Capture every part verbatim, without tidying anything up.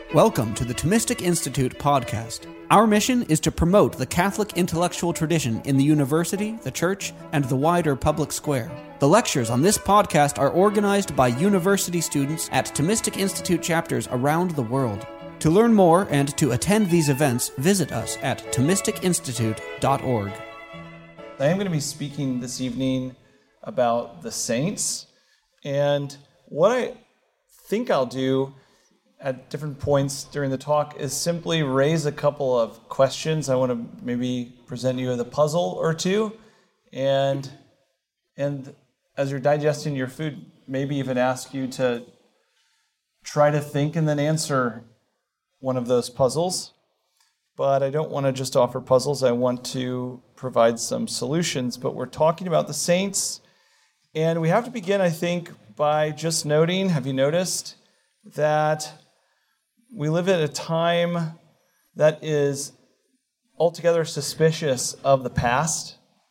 Welcome to the Thomistic Institute podcast. Our mission is to promote the Catholic intellectual tradition in the university, the church, and the wider public square. The lectures on this podcast are organized by university students at Thomistic Institute chapters around the world. To learn more and to attend these events, visit us at thomistic institute dot org. I am going to be speaking this evening about the saints, and what I think I'll do at different points during the talk is simply raise a couple of questions. I want to maybe present you with a puzzle or two, and and as you're digesting your food, maybe even ask you to try to think and then answer one of those puzzles. But I don't want to just offer puzzles. I want to provide some solutions. But we're talking about the saints, and we have to begin, I think, by just noting, have you noticed that we live at a time that is altogether suspicious of the past?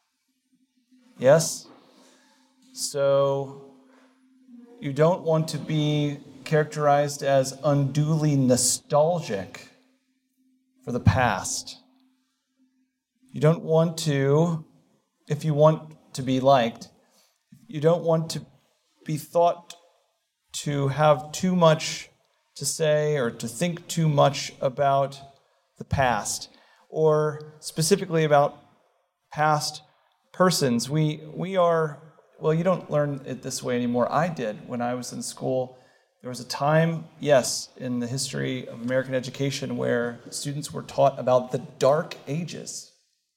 Yes? So you don't want to be characterized as unduly nostalgic for the past. You don't want to, if you want to be liked, you don't want to be thought to have too much to say or to think too much about the past, or specifically about past persons. We we are, well, you don't learn it this way anymore. I did when I was in school. There was a time, yes, in the history of American education where students were taught about the Dark Ages.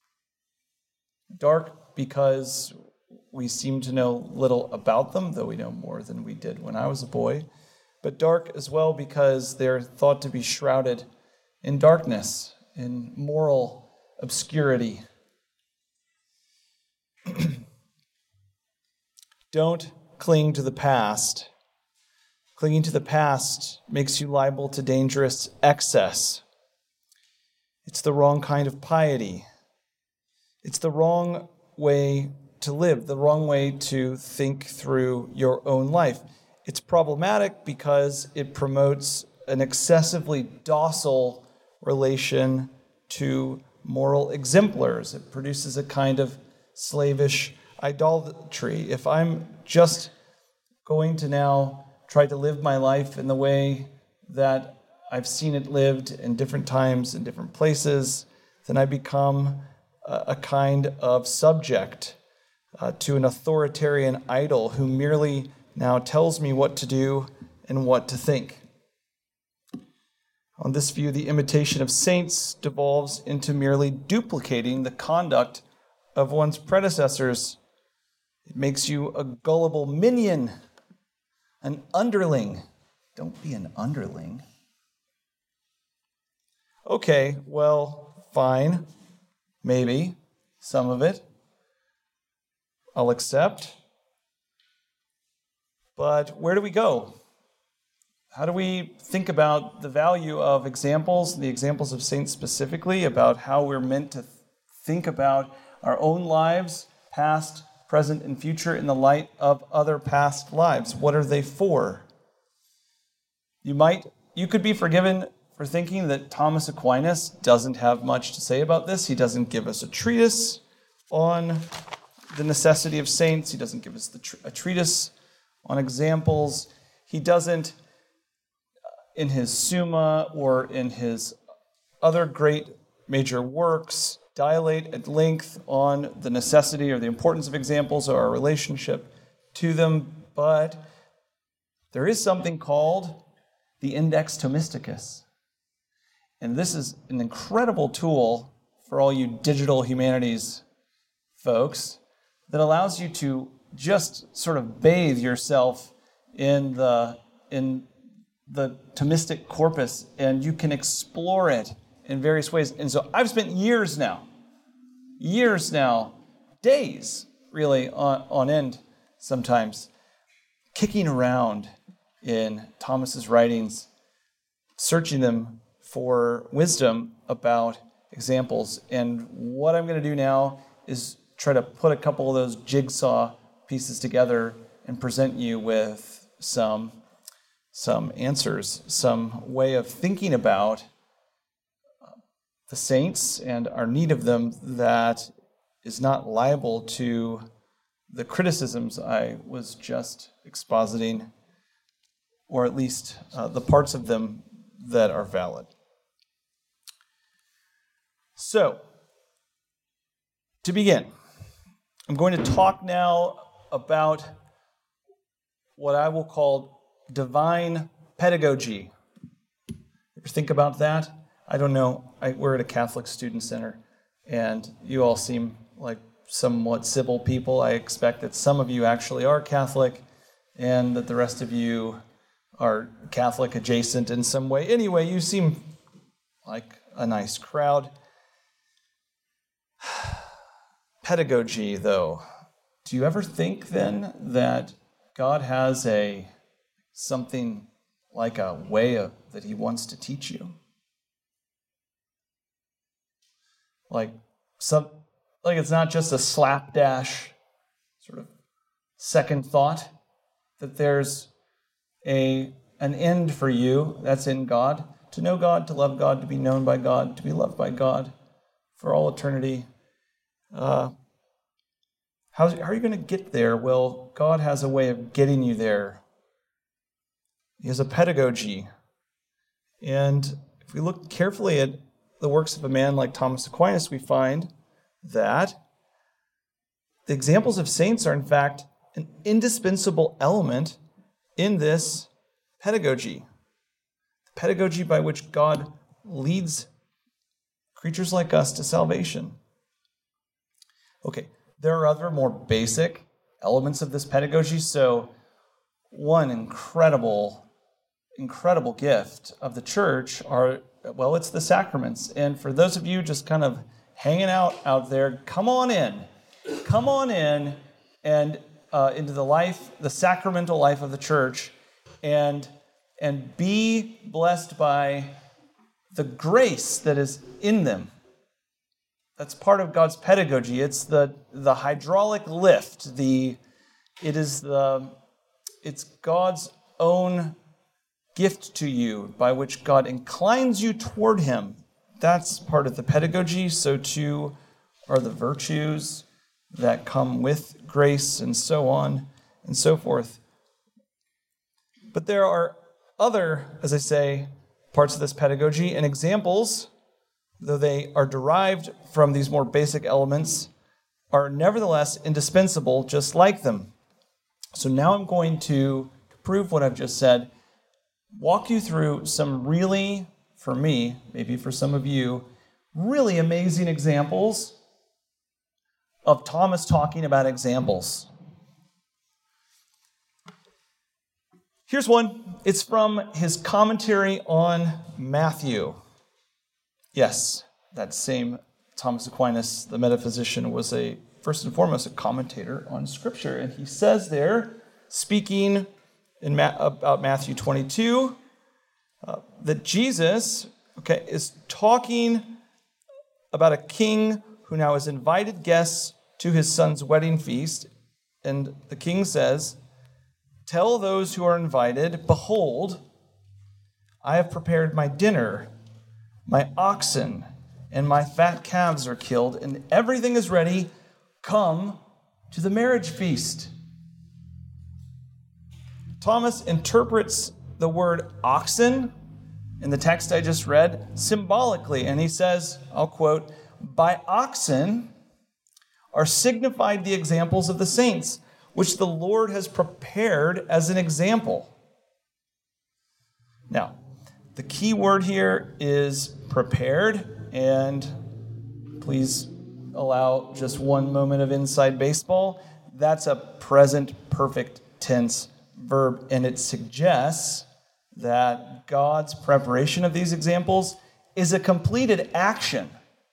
Dark because we seem to know little about them, though we know more than we did when I was a boy. But dark as well because they're thought to be shrouded in darkness, in moral obscurity. Don't cling to the past. Clinging to the past makes you liable to dangerous excess. It's the wrong kind of piety. It's the wrong way to live, the wrong way to think through your own life. It's problematic because it promotes an excessively docile relation to moral exemplars. It produces a kind of slavish idolatry. If I'm just going to now try to live my life in the way that I've seen it lived in different times, in different places, then I become a, a kind of subject uh, to an authoritarian idol who merely now tells me what to do and what to think. On this view, the imitation of saints devolves into merely duplicating the conduct of one's predecessors. It makes you a gullible minion, an underling. Don't be an underling. Okay, well, fine. Maybe some of it I'll accept. But where do we go? How do we think about the value of examples, the examples of saints specifically, about how we're meant to think about our own lives, past, present, and future, in the light of other past lives? What are they for? You might, you could be forgiven for thinking that Thomas Aquinas doesn't have much to say about this. He doesn't give us a treatise on the necessity of saints. He doesn't give us the tr- a treatise on examples. He doesn't, in his Summa or in his other great major works, dilate at length on the necessity or the importance of examples or our relationship to them. But there is something called the Index Thomisticus. And this is an incredible tool for all you digital humanities folks that allows you to just sort of bathe yourself in the in the Thomistic corpus, and you can explore it in various ways. And so I've spent years now, years now, days really on, on end sometimes, kicking around in Thomas's writings, searching them for wisdom about examples. And what I'm going to do now is try to put a couple of those jigsaw pieces together and present you with some some answers, some way of thinking about the saints and our need of them that is not liable to the criticisms I was just expositing, or at least uh, the parts of them that are valid. So, to begin, I'm going to talk now about what I will call divine pedagogy. Ever think about that? I don't know. I, we're at a Catholic student center, and you all seem like somewhat civil people. I expect that some of you actually are Catholic, and that the rest of you are Catholic adjacent in some way. Anyway, you seem like a nice crowd. Pedagogy, though. Do you ever think then that God has a something like a way of, that he wants to teach you? Like some, like it's not just a slapdash sort of second thought, that there's a an end for you that's in God, to know God, to love God, to be known by God, to be loved by God for all eternity. Uh, how, how are you going to get there? Well, God has a way of getting you there. He has a pedagogy. And if we look carefully at the works of a man like Thomas Aquinas, we find that the examples of saints are, in fact, an indispensable element in this pedagogy. The pedagogy by which God leads creatures like us to salvation. Okay, there are other more basic elements of this pedagogy. So one incredible, incredible gift of the church are, well, it's the sacraments. And for those of you just kind of hanging out out there, come on in. Come on in and uh, into the life, the sacramental life of the church, and, and be blessed by the grace that is in them. That's part of God's pedagogy. It's the, the hydraulic lift. The it is the it's God's own gift to you by which God inclines you toward him. That's part of the pedagogy. So too are the virtues that come with grace, and so on and so forth. But there are other, as I say, parts of this pedagogy, and examples, though they are derived from these more basic elements, are nevertheless indispensable just like them. So now I'm going to prove what I've just said, walk you through some really, for me, maybe for some of you, really amazing examples of Thomas talking about examples. Here's one. It's from his commentary on Matthew. Yes, that same Thomas Aquinas, the metaphysician, was a first and foremost a commentator on Scripture. And he says there, speaking in Ma- about Matthew twenty-two, uh, that Jesus okay, is talking about a king who now has invited guests to his son's wedding feast. And the king says, "Tell those who are invited, behold, I have prepared my dinner. My oxen and my fat calves are killed, and everything is ready. Come to the marriage feast." Thomas interprets the word oxen in the text I just read symbolically, and he says, I'll quote, "By oxen are signified the examples of the saints, which the Lord has prepared as an example." Now, the key word here is prepared, and please allow just one moment of inside baseball. That's a present perfect tense verb, and it suggests that God's preparation of these examples is a completed action.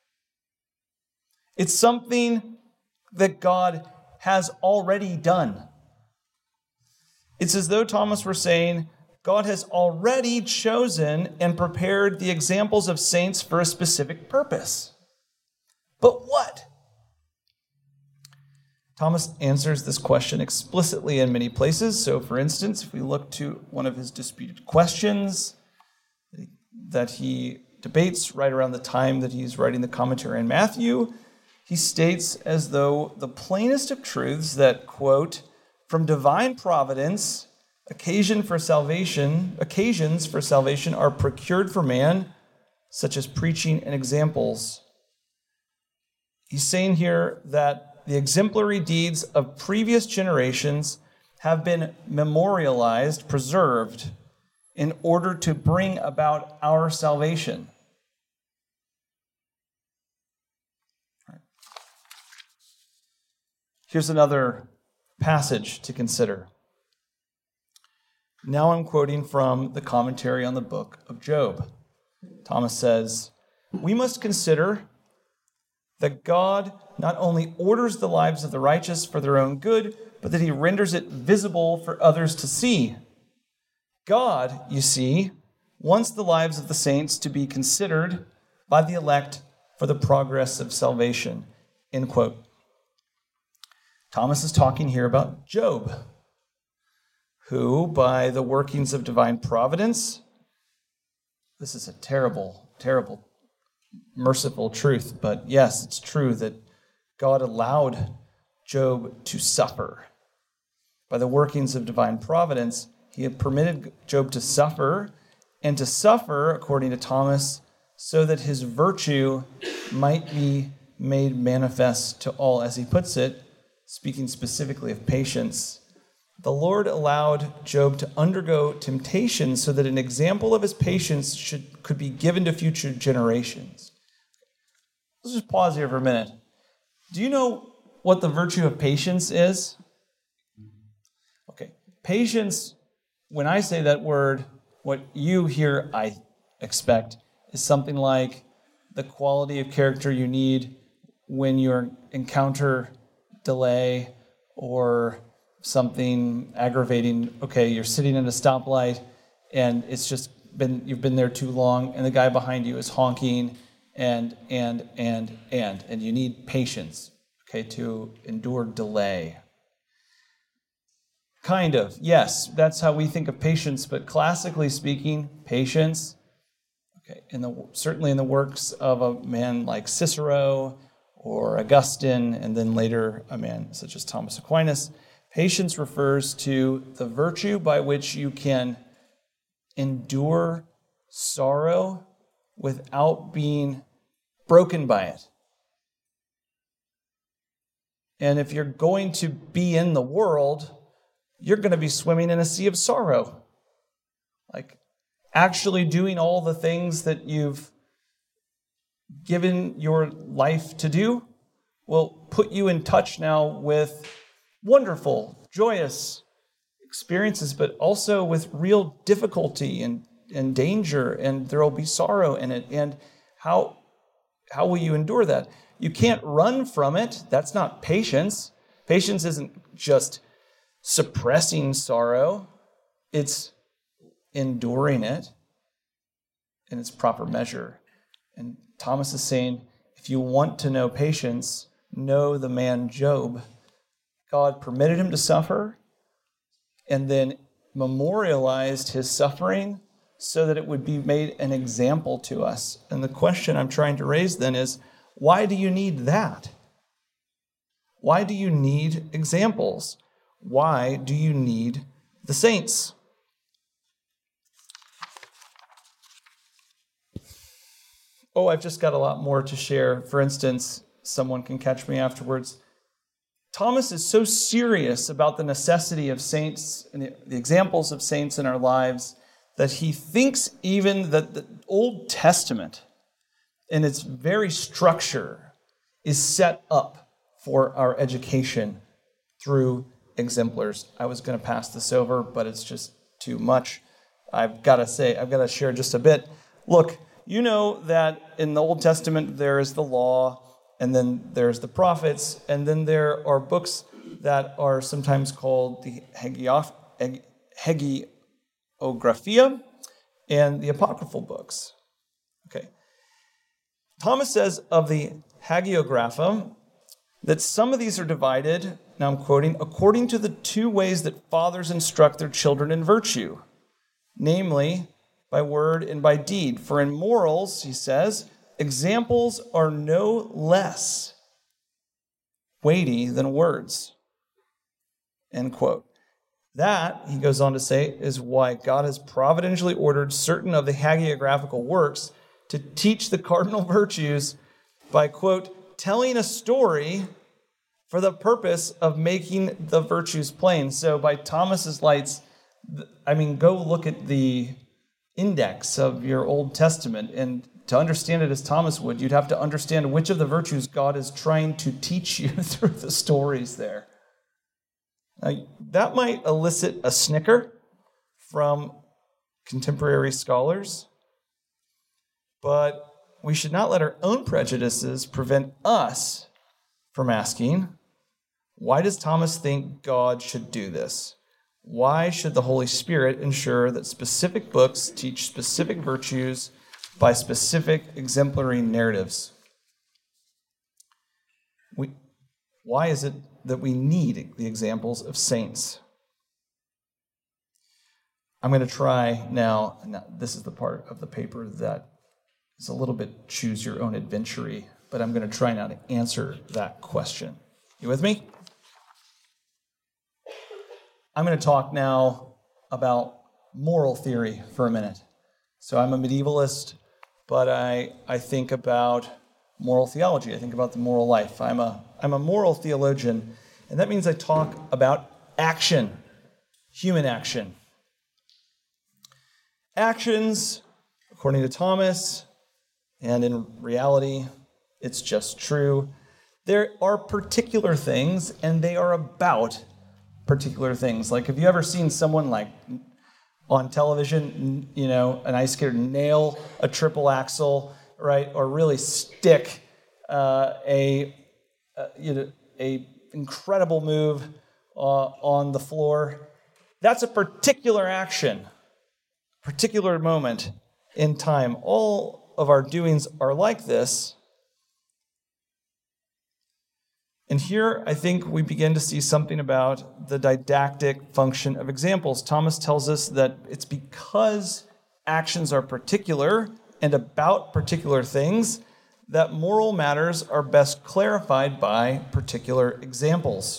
It's something that God has already done. It's as though Thomas were saying, God has already chosen and prepared the examples of saints for a specific purpose. But what? Thomas answers this question explicitly in many places. So, for instance, if we look to one of his disputed questions that he debates right around the time that he's writing the commentary on Matthew, he states as though the plainest of truths that, quote, from divine providence, occasion for salvation, occasions for salvation are procured for man, such as preaching and examples. He's saying here that the exemplary deeds of previous generations have been memorialized, preserved, in order to bring about our salvation. Here's another passage to consider. Now I'm quoting from the commentary on the book of Job. Thomas says, "We must consider that God not only orders the lives of the righteous for their own good, but that he renders it visible for others to see. God, you see, wants the lives of the saints to be considered by the elect for the progress of salvation." End quote. Thomas is talking here about Job, who, by the workings of divine providence, this is a terrible, terrible, merciful truth, but yes, it's true that God allowed Job to suffer. By the workings of divine providence, he had permitted Job to suffer, and to suffer, according to Thomas, so that his virtue might be made manifest to all. As he puts it, speaking specifically of patience, the Lord allowed Job to undergo temptation so that an example of his patience should, could be given to future generations. Let's just pause here for a minute. Do you know what the virtue of patience is? Okay, patience, when I say that word, what you hear, I expect, is something like the quality of character you need when you encounter delay or something aggravating. Okay, you're sitting at a stoplight and it's just been, you've been there too long and the guy behind you is honking and, and, and, and, and you need patience, okay, to endure delay. Kind of, yes, that's how we think of patience, but classically speaking, patience, okay, in the, certainly in the works of a man like Cicero or Augustine, and then later a man such as Thomas Aquinas, patience refers to the virtue by which you can endure sorrow without being broken by it. And if you're going to be in the world, you're going to be swimming in a sea of sorrow. Like actually doing all the things that you've given your life to do will put you in touch now with wonderful, joyous experiences, but also with real difficulty and, and danger, and there will be sorrow in it. And how, how will you endure that? You can't run from it. That's not patience. Patience isn't just suppressing sorrow. It's enduring it in its proper measure. And Thomas is saying, if you want to know patience, know the man Job. God permitted him to suffer and then memorialized his suffering so that it would be made an example to us. And the question I'm trying to raise then is, why do you need that? Why do you need examples? Why do you need the saints? Oh, I've just got a lot more to share. For instance, someone can catch me afterwards. Thomas is so serious about the necessity of saints and the, the examples of saints in our lives that he thinks even that the Old Testament in its very structure is set up for our education through exemplars. I was going to pass this over, but it's just too much. I've got to say, I've got to share just a bit. Look, you know that in the Old Testament there is the law, and then there's the prophets, and then there are books that are sometimes called the Hagiographa and the apocryphal books. Okay. Thomas says of the Hagiographa that some of these are divided now I'm quoting, according to the two ways that fathers instruct their children in virtue, namely by word and by deed. For in morals, he says, examples are no less weighty than words. End quote. That, he goes on to say, is why God has providentially ordered certain of the hagiographical works to teach the cardinal virtues by, quote, telling a story for the purpose of making the virtues plain. So by Thomas's lights, I mean, go look at the index of your Old Testament, and to understand it as Thomas would, you'd have to understand which of the virtues God is trying to teach you through the stories there. Now, that might elicit a snicker from contemporary scholars, but we should not let our own prejudices prevent us from asking, why does Thomas think God should do this? Why should the Holy Spirit ensure that specific books teach specific virtues by specific exemplary narratives? We, why is it that we need the examples of saints? I'm going to try now, now, this is the part of the paper that is a little bit choose your own adventure-y, but I'm going to try now to answer that question. You with me? I'm going to talk now about moral theory for a minute. So I'm a medievalist, but I, I think about moral theology. I think about the moral life. I'm a, I'm a moral theologian, and that means I talk about action, human action. Actions, according to Thomas, and in reality, it's just true. There are particular things, and they are about particular things. Like, have you ever seen someone like on television, you know, an ice skater nail a triple axel, right, or really stick uh, a, uh, you know, a incredible move uh, on the floor? That's a particular action, particular moment in time. All of our doings are like this. And here, I think we begin to see something about the didactic function of examples. Thomas tells us that it's because actions are particular and about particular things that moral matters are best clarified by particular examples.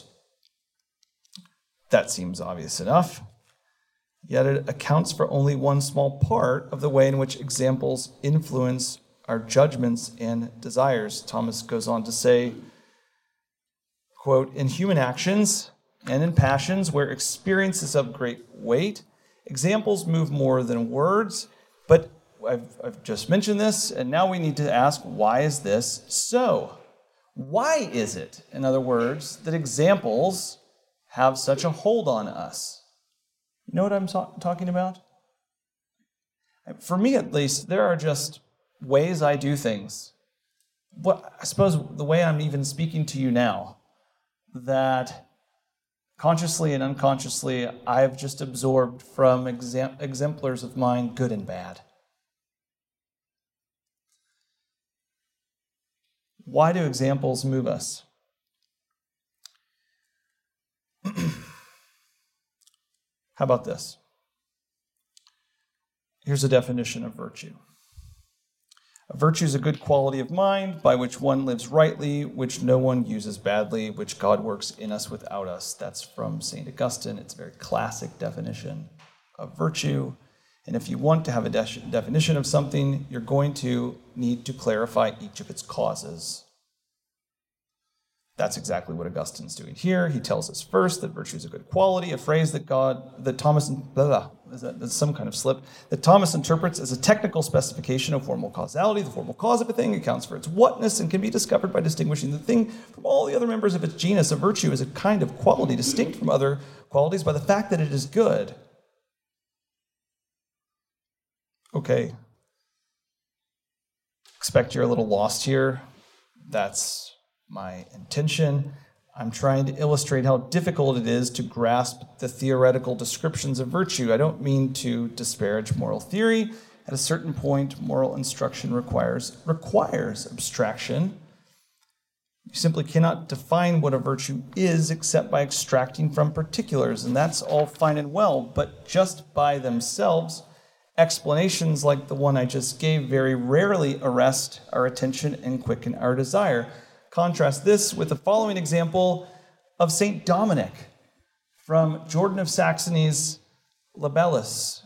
That seems obvious enough, yet it accounts for only one small part of the way in which examples influence our judgments and desires. Thomas goes on to say, quote, in human actions and in passions where experience is of great weight, examples move more than words. But I've, I've just mentioned this, and now we need to ask, why is this so? Why is it, in other words, that examples have such a hold on us? You know what I'm so- talking about? For me, at least, there are just ways I do things. What I suppose the way I'm even speaking to you now, that consciously and unconsciously I've just absorbed from exam- exemplars of mine, good and bad. Why do examples move us? How about this? Here's a definition of virtue. A virtue is a good quality of mind by which one lives rightly, which no one uses badly, which God works in us without us. That's from Saint Augustine. It's a very classic definition of virtue. And if you want to have a de- definition of something, you're going to need to clarify each of its causes. That's exactly what Augustine's doing here. He tells us first that virtue is a good quality, a phrase that God, that Thomas, blah, blah, is that, that's some kind of slip, that Thomas interprets as a technical specification of formal causality. The formal cause of a thing accounts for its whatness and can be discovered by distinguishing the thing from all the other members of its genus. A virtue is a kind of quality distinct from other qualities by the fact that it is good. Okay. Expect you're a little lost here. That's my intention. I'm trying to illustrate how difficult it is to grasp the theoretical descriptions of virtue. I don't mean to disparage moral theory. At a certain point, moral instruction requires requires abstraction. You simply cannot define what a virtue is except by extracting from particulars, and that's all fine and well, but just by themselves, explanations like the one I just gave very rarely arrest our attention and quicken our desire. Contrast this with the following example of Saint Dominic from Jordan of Saxony's Libellus.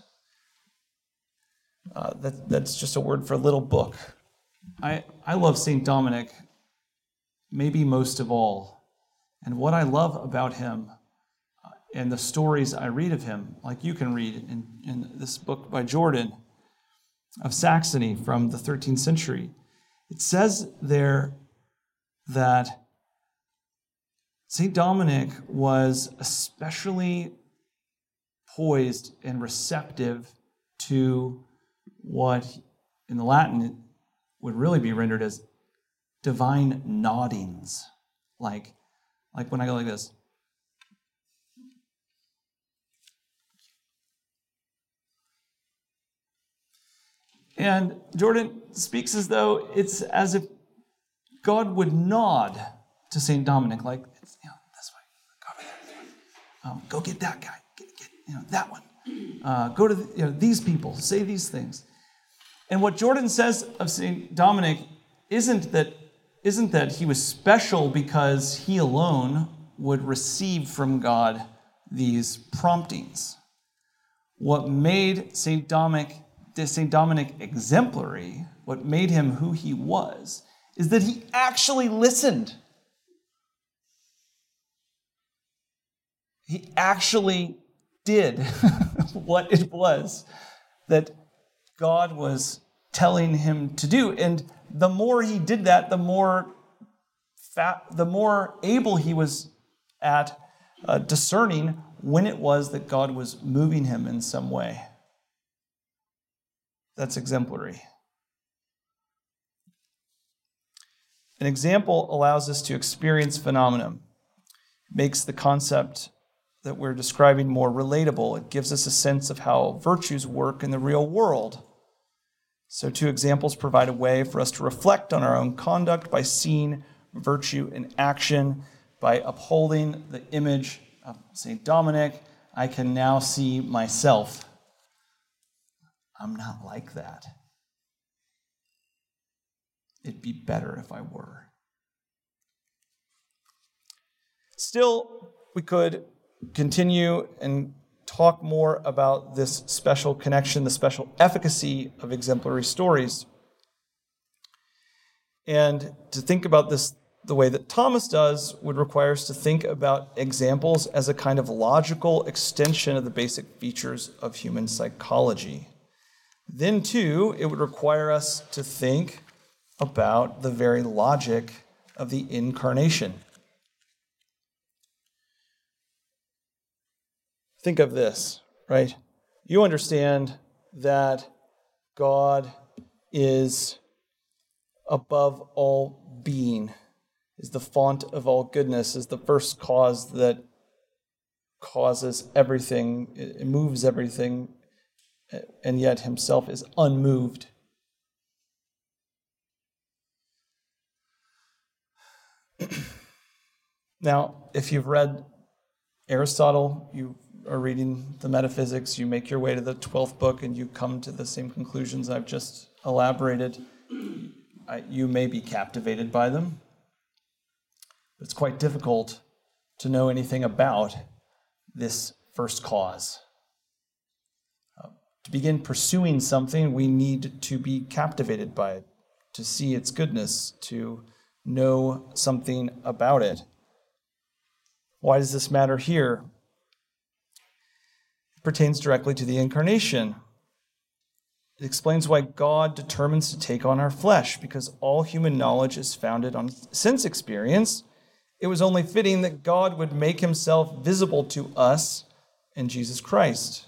Uh, that, that's just a word for little book. I, I love Saint Dominic maybe most of all. And what I love about him uh, and the stories I read of him, like you can read in, in this book by Jordan of Saxony from the thirteenth century, it says there that Saint Dominic was especially poised and receptive to what in the Latin would really be rendered as divine noddings, like, like when I go like this. And Jordan speaks as though it's as if God would nod to Saint Dominic, like, it's, you know, this way, go over there, this way. Um, go get that guy, get, get you know, that one. Uh, go to the, you know, these people, say these things. And what Jordan says of Saint Dominic isn't that isn't that he was special because he alone would receive from God these promptings. What made Saint Dominic, Saint Dominic exemplary, what made him who he was, is that he actually listened. He actually did what it was that God was telling him to do. And the more he did that, the more fat, the more able he was at uh, discerning when it was that God was moving him in some way. That's exemplary. An example allows us to experience phenomenon, makes the concept that we're describing more relatable. It gives us a sense of how virtues work in the real world. So two examples provide a way for us to reflect on our own conduct by seeing virtue in action. By upholding the image of Saint Dominic, I can now see myself. I'm not like that. It'd be better if I were. Still, we could continue and talk more about this special connection, the special efficacy of exemplary stories. And to think about this the way that Thomas does would require us to think about examples as a kind of logical extension of the basic features of human psychology. Then, too, it would require us to think about the very logic of the incarnation. Think of this, right? You understand that God is above all being, is the font of all goodness, is the first cause that causes everything, it moves everything, and yet himself is unmoved. Now, if you've read Aristotle, you are reading the Metaphysics, you make your way to the twelfth book, and you come to the same conclusions I've just elaborated. I, you may be captivated by them. It's quite difficult to know anything about this first cause. Uh, to begin pursuing something, we need to be captivated by it, to see its goodness, to know something about it. Why does this matter here? It pertains directly to the incarnation. It explains why God determines to take on our flesh, because all human knowledge is founded on sense experience. It was only fitting that God would make himself visible to us in Jesus Christ.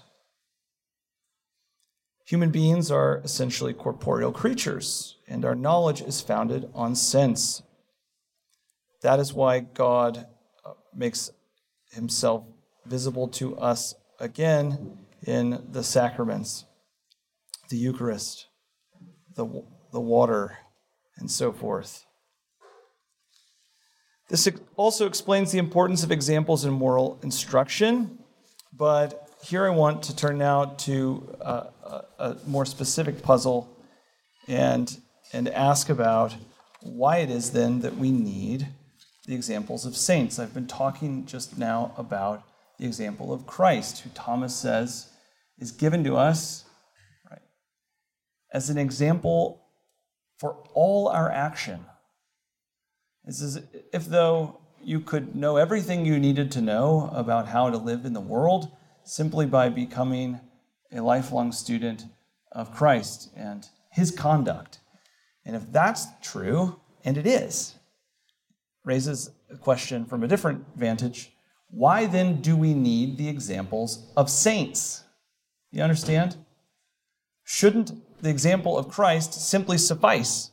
Human beings are essentially corporeal creatures, and our knowledge is founded on sense. That is why God makes himself visible to us again in the sacraments, the Eucharist, the, the water, and so forth. This also explains the importance of examples in moral instruction, but here I want to turn now to uh, a, a more specific puzzle and, and ask about why it is then that we need the examples of saints. I've been talking just now about the example of Christ, who Thomas says is given to us, right, as an example for all our action. It's as if though you could know everything you needed to know about how to live in the world simply by becoming a lifelong student of Christ and his conduct. And if that's true, and it is, raises a question from a different vantage. Why then do we need the examples of saints? You understand? Shouldn't the example of Christ simply suffice?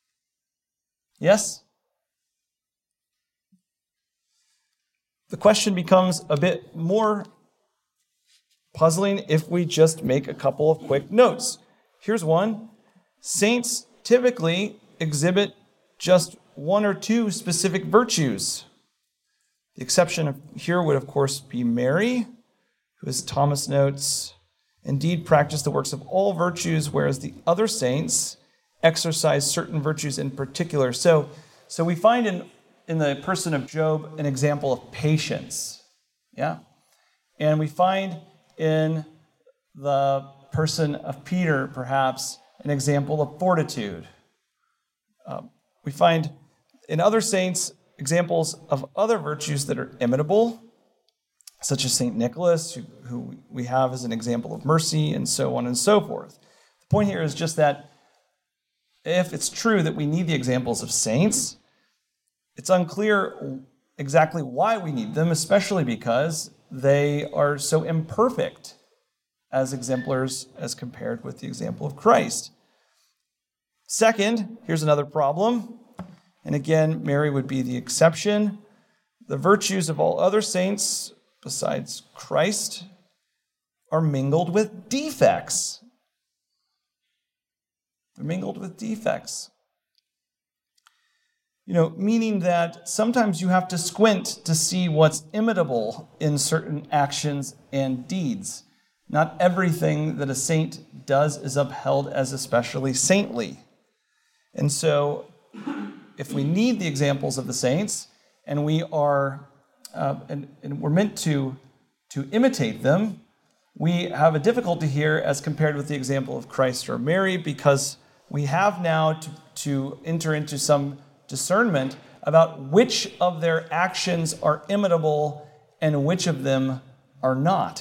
Yes? The question becomes a bit more puzzling if we just make a couple of quick notes. Here's one. Saints typically exhibit just one or two specific virtues. The exception here would, of course, be Mary, who, as Thomas notes, indeed practiced the works of all virtues, whereas the other saints exercise certain virtues in particular. So, so we find in, in the person of Job an example of patience. Yeah? And we find in the person of Peter, perhaps, an example of fortitude. Um, we find in other saints examples of other virtues that are imitable, such as Saint Nicholas, who, who we have as an example of mercy, and so on and so forth. The point here is just that if it's true that we need the examples of saints, it's unclear exactly why we need them, especially because they are so imperfect as exemplars as compared with the example of Christ. Second, here's another problem, and again, Mary would be the exception. The virtues of all other saints, besides Christ, are mingled with defects. They're mingled with defects. You know, meaning that sometimes you have to squint to see what's imitable in certain actions and deeds. Not everything that a saint does is upheld as especially saintly. And so, if we need the examples of the saints, and we are, uh, and, and we're meant to, to imitate them, we have a difficulty here as compared with the example of Christ or Mary, because we have now to, to enter into some discernment about which of their actions are imitable and which of them are not.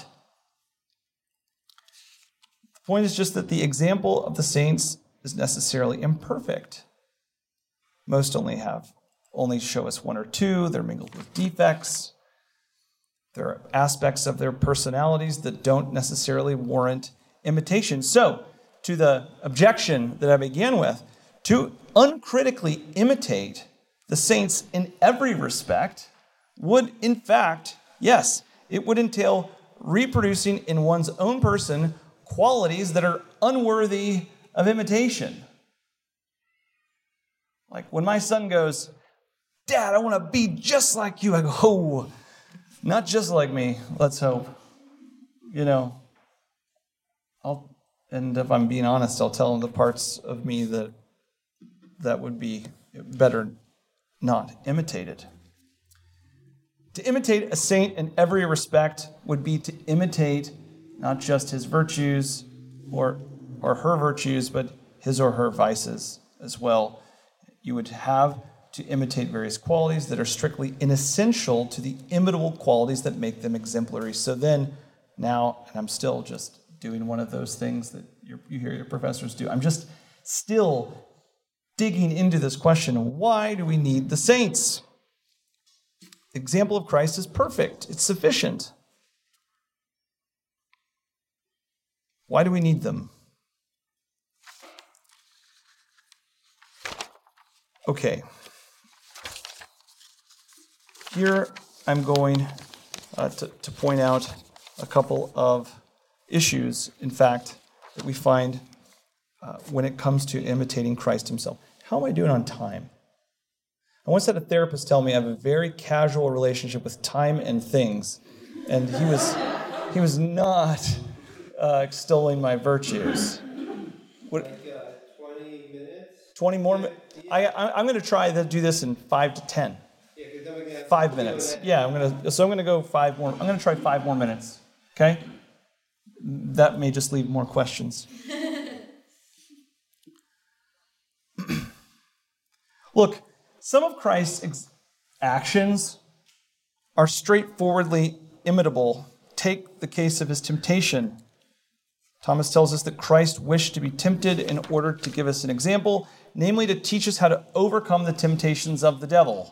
The point is just that the example of the saints is necessarily imperfect. Most only have, only show us one or two. They're mingled with defects. There are aspects of their personalities that don't necessarily warrant imitation. So, to the objection that I began with, to uncritically imitate the saints in every respect would, in fact, yes, it would entail reproducing in one's own person qualities that are unworthy of imitation. Like when my son goes, "Dad, I want to be just like you," I go, "Oh, not just like me, let's hope." You know, I'll, and if I'm being honest, I'll tell him the parts of me that that would be better not imitated. To imitate a saint in every respect would be to imitate not just his virtues or, or her virtues, but his or her vices as well. You would have to imitate various qualities that are strictly inessential to the imitable qualities that make them exemplary. So then, now, and I'm still just doing one of those things that you're, you hear your professors do, I'm just still digging into this question, why do we need the saints? The example of Christ is perfect. It's sufficient. Why do we need them? Okay. Here I'm going uh, to, to point out a couple of issues, in fact, that we find uh, when it comes to imitating Christ himself. How am I doing on time? I once had a therapist tell me I have a very casual relationship with time and things, and he was he was not uh, extolling my virtues. What, like uh, twenty minutes? twenty more minutes? I, I, I'm going to try to do this in five to ten. Yeah, because then we can have Five minutes. Yeah, I'm going to, so I'm going to go five more, I'm going to try five more minutes, okay? That may just leave more questions. Look, some of Christ's ex- actions are straightforwardly imitable. Take the case of his temptation. Thomas tells us that Christ wished to be tempted in order to give us an example, namely to teach us how to overcome the temptations of the devil.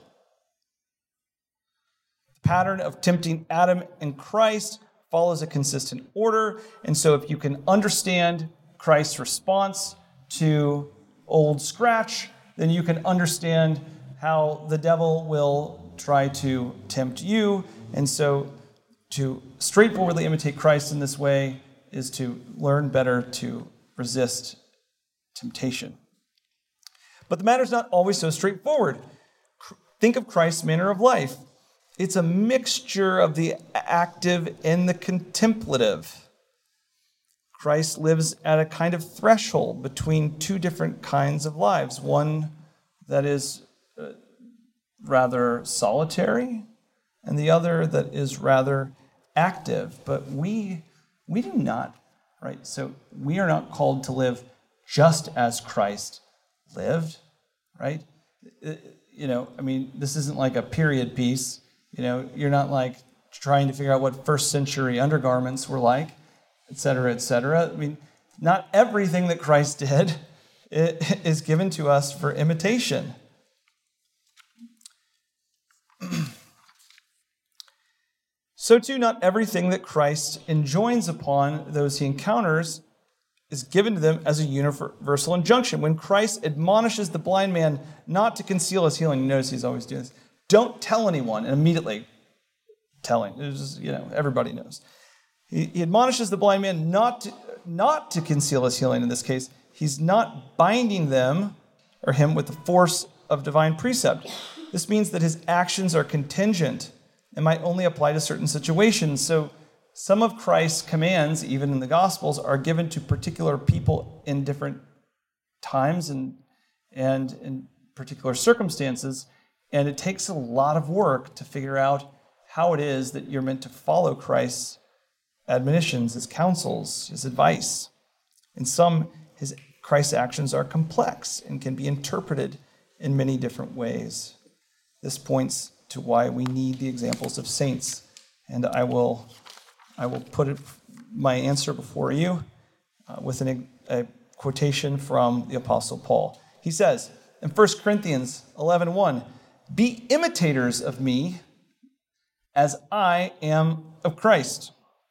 The pattern of tempting Adam and Christ follows a consistent order, and so if you can understand Christ's response to Old Scratch, then you can understand how the devil will try to tempt you. And so to straightforwardly imitate Christ in this way is to learn better to resist temptation. But the matter's not always so straightforward. Think of Christ's manner of life. It's a mixture of the active and the contemplative. Christ lives at a kind of threshold between two different kinds of lives. One that is uh, rather solitary, and the other that is rather active. But we we do not, right? So we are not called to live just as Christ lived, right? You know, I mean, this isn't like a period piece. You know, you're not like trying to figure out what first century undergarments were like, et cetera, et cetera. I mean, not everything that Christ did is given to us for imitation. So too, not everything that Christ enjoins upon those he encounters is given to them as a universal injunction. When Christ admonishes the blind man not to conceal his healing, notice he's always doing this. Don't tell anyone, and immediately telling. It's just, you know, everybody knows. He, he admonishes the blind man not to, not to conceal his healing in this case. He's not binding them or him with the force of divine precept. This means that his actions are contingent and might only apply to certain situations. So some of Christ's commands, even in the Gospels, are given to particular people in different times and, and in particular circumstances. And it takes a lot of work to figure out how it is that you're meant to follow Christ's admonitions, his counsels, his advice. In some, his Christ's actions are complex and can be interpreted in many different ways. This points to why we need the examples of saints. And I will, I will put it, my answer before you uh, with an, a quotation from the Apostle Paul. He says in First Corinthians eleven one, "Be imitators of me as I am of Christ."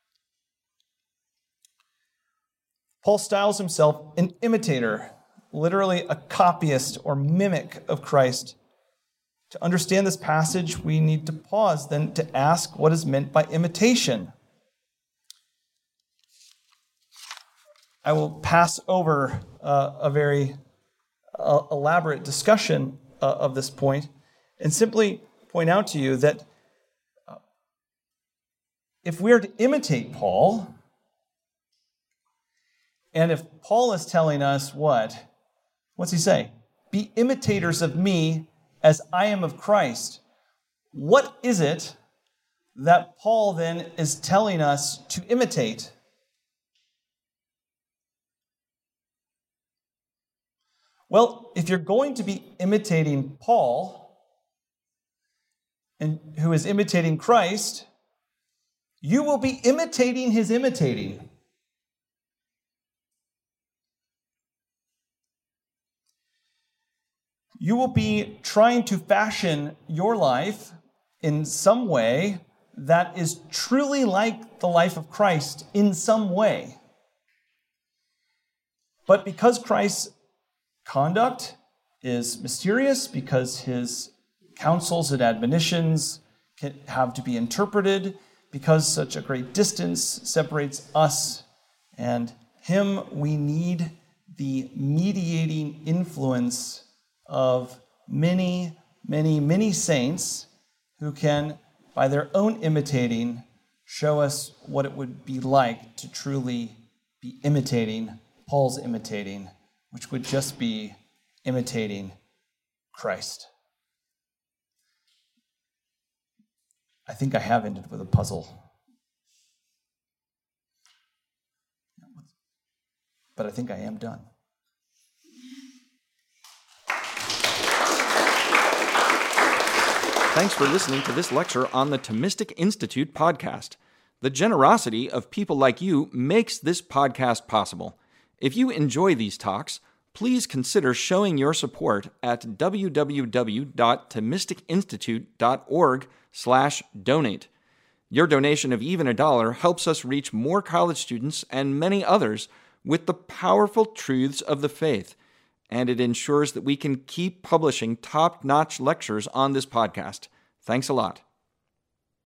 Paul styles himself an imitator, literally a copyist or mimic of Christ. To understand this passage, we need to pause then to ask what is meant by imitation. I will pass over uh, a very uh, elaborate discussion uh, of this point and simply point out to you that uh, if we are to imitate Paul, and if Paul is telling us what? What's he say? Be imitators of me as I am of Christ. What is it that Paul then is telling us to imitate? Well, if you're going to be imitating Paul, and who is imitating Christ, you will be imitating his imitating. You will be trying to fashion your life in some way that is truly like the life of Christ in some way. But because Christ's conduct is mysterious, because his counsels and admonitions can have to be interpreted, because such a great distance separates us and him, we need the mediating influence of many many, many saints who can, by their own imitating, show us what it would be like to truly be imitating Paul's imitating, which would just be imitating Christ. I think I have ended with a puzzle. But I think I am done. Thanks for listening to this lecture on the Thomistic Institute podcast. The generosity of people like you makes this podcast possible. If you enjoy these talks, please consider showing your support at w w w dot thomistic institute dot org slash donate. Your donation of even a dollar helps us reach more college students and many others with the powerful truths of the faith, and it ensures that we can keep publishing top-notch lectures on this podcast. Thanks a lot.